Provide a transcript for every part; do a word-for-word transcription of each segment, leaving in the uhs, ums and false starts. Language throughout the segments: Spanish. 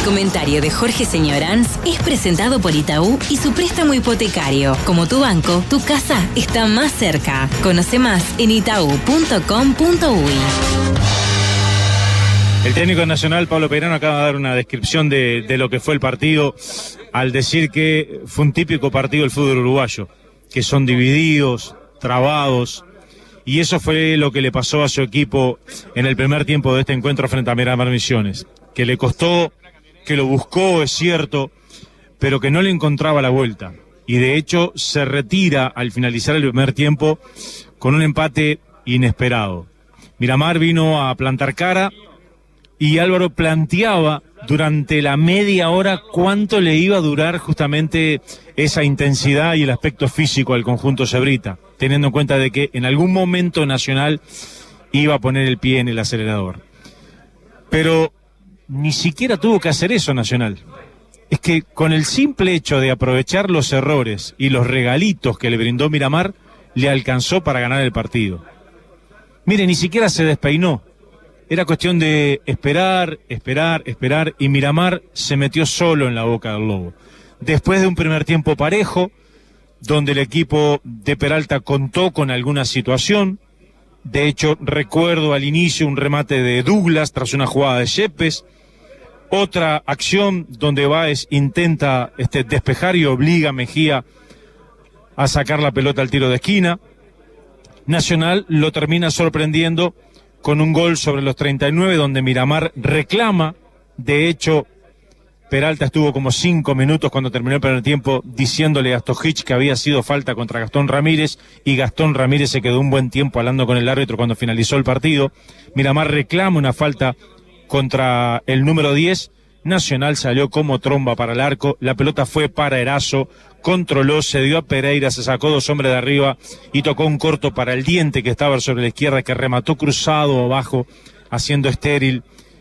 comentario de Jorge Señoranz es presentado por Itaú y su préstamo hipotecario. Como tu banco, tu casa está más cerca. Conoce más en itaú punto com punto uy. El técnico nacional, Pablo Peirano, acaba de dar una descripción de, de lo que fue el partido al decir que fue un típico partido del fútbol uruguayo, que son divididos, trabados, y eso fue lo que le pasó a su equipo en el primer tiempo de este encuentro frente a Miramar Misiones, que le costó, que lo buscó, es cierto, pero que no le encontraba la vuelta, y de hecho se retira al finalizar el primer tiempo con un empate inesperado. Miramar vino a plantar cara, y Álvaro planteaba durante la media hora cuánto le iba a durar justamente esa intensidad y el aspecto físico al conjunto cebrita, teniendo en cuenta de que en algún momento Nacional iba a poner el pie en el acelerador. Pero ni siquiera tuvo que hacer eso Nacional. Es que con el simple hecho de aprovechar los errores y los regalitos que le brindó Miramar, le alcanzó para ganar el partido. Mire, ni siquiera se despeinó. Era cuestión de esperar, esperar, esperar, y Miramar se metió solo en la boca del lobo. Después de un primer tiempo parejo, donde el equipo de Peralta contó con alguna situación, de hecho recuerdo al inicio un remate de Douglas tras una jugada de Yepes, otra acción donde Báez intenta este, despejar y obliga a Mejía a sacar la pelota al tiro de esquina. Nacional lo termina sorprendiendo con un gol sobre los treinta y nueve donde Miramar reclama. De hecho, Peralta estuvo como cinco minutos cuando terminó el primer tiempo diciéndole a Stojic que había sido falta contra Gastón Ramírez, y Gastón Ramírez se quedó un buen tiempo hablando con el árbitro cuando finalizó el partido. Miramar reclama una falta contra el número diez. Nacional salió como tromba para el arco, la pelota fue para Erazo, controló, se dio a Pereira, se sacó dos hombres de arriba y tocó un corto para el Diente que estaba sobre la izquierda, que remató cruzado abajo, haciendo estéril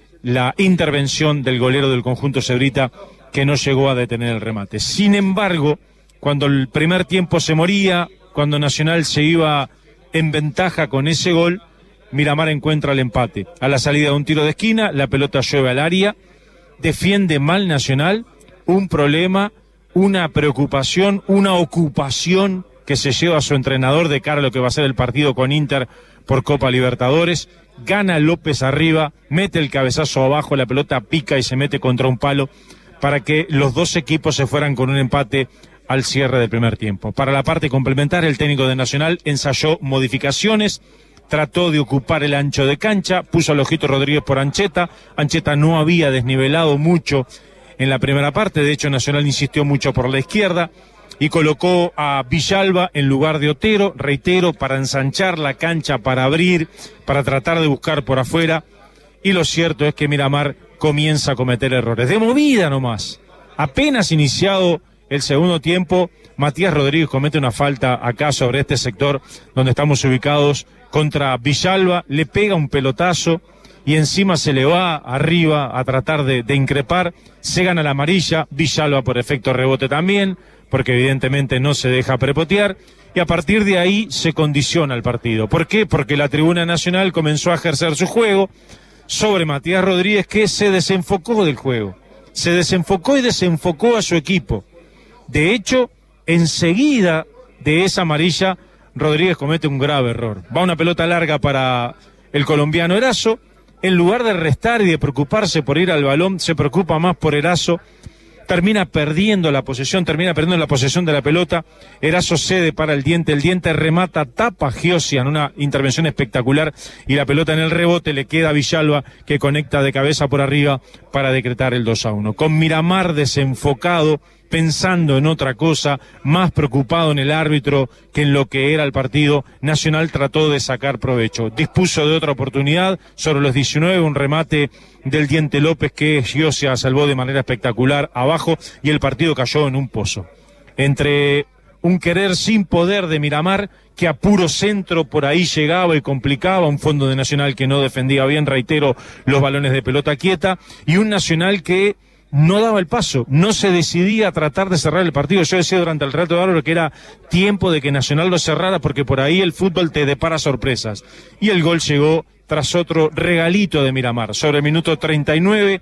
la intervención del golero del conjunto cebrita, que no llegó a detener el remate. Sin embargo, cuando el primer tiempo se moría, cuando Nacional se iba en ventaja con ese gol, Miramar encuentra el empate. A la salida de un tiro de esquina, la pelota llueve al área, defiende mal Nacional, un problema, una preocupación, una ocupación que se lleva a su entrenador de cara a lo que va a ser el partido con Inter por Copa Libertadores. Gana López arriba, mete el cabezazo abajo, la pelota pica y se mete contra un palo para que los dos equipos se fueran con un empate al cierre del primer tiempo. Para la parte complementaria, el técnico de Nacional ensayó modificaciones, trató de ocupar el ancho de cancha, puso a Lojito Rodríguez por Ancheta. Ancheta no había desnivelado mucho en la primera parte, de hecho Nacional insistió mucho por la izquierda y colocó a Villalba en lugar de Otero, reitero, para ensanchar la cancha, para abrir, para tratar de buscar por afuera, y lo cierto es que Miramar comienza a cometer errores. De movida nomás, apenas iniciado el segundo tiempo, Matías Rodríguez comete una falta acá sobre este sector donde estamos ubicados contra Villalba, le pega un pelotazo y encima se le va arriba a tratar de, de increpar, se gana la amarilla, Villalba por efecto rebote también, porque evidentemente no se deja prepotear, y a partir de ahí se condiciona el partido. ¿Por qué? Porque la tribuna nacional comenzó a ejercer su juego sobre Matías Rodríguez, que se desenfocó del juego, se desenfocó y desenfocó a su equipo. De hecho, enseguida de esa amarilla, Rodríguez comete un grave error. Va una pelota larga para el colombiano Erazo. En lugar de restar y de preocuparse por ir al balón, se preocupa más por Erazo. Termina perdiendo la posesión, termina perdiendo la posesión de la pelota. Erazo cede para el Diente, el Diente remata, tapa a Giosia en una intervención espectacular y la pelota en el rebote le queda a Villalba, que conecta de cabeza por arriba para decretar el dos a uno. Con Miramar desenfocado, pensando en otra cosa, más preocupado en el árbitro que en lo que era el partido, Nacional trató de sacar provecho. Dispuso de otra oportunidad sobre los diecinueve, un remate del Diente López que Giosia salvó de manera espectacular abajo y el partido cayó en un pozo. Entre un querer sin poder de Miramar, que a puro centro por ahí llegaba y complicaba, un fondo de Nacional que no defendía bien, reitero, los balones de pelota quieta, y un Nacional que no daba el paso, no se decidía a tratar de cerrar el partido. Yo decía durante el relato de Álvaro que era tiempo de que Nacional lo cerrara, porque por ahí el fútbol te depara sorpresas. Y el gol llegó tras otro regalito de Miramar. Sobre el minuto treinta y nueve,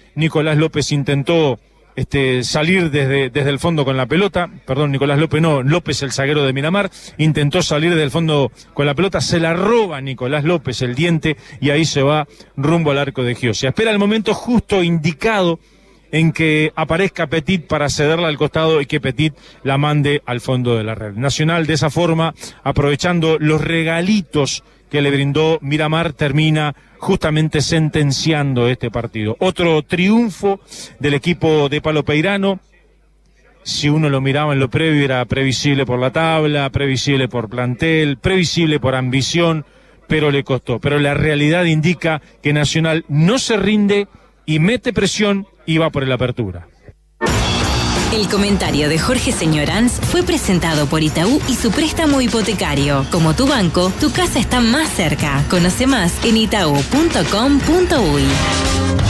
Nicolás López intentó este, salir desde, desde el fondo con la pelota, perdón, Nicolás López no, López el zaguero de Miramar, intentó salir del fondo con la pelota, se la roba Nicolás López el diente y ahí se va rumbo al arco de Giosia. Espera el momento justo indicado en que aparezca Petit para cederla al costado y que Petit la mande al fondo de la red. Nacional de esa forma, aprovechando los regalitos que le brindó Miramar, termina justamente sentenciando este partido. Otro triunfo del equipo de Palo Peirano. Si uno lo miraba en lo previo, era previsible por la tabla, previsible por plantel, previsible por ambición, pero le costó. Pero la realidad indica que Nacional no se rinde y mete presión y va por la apertura. El comentario de Jorge Señoranz fue presentado por Itaú y su préstamo hipotecario. Como tu banco, tu casa está más cerca. Conoce más en itaú punto com punto uy.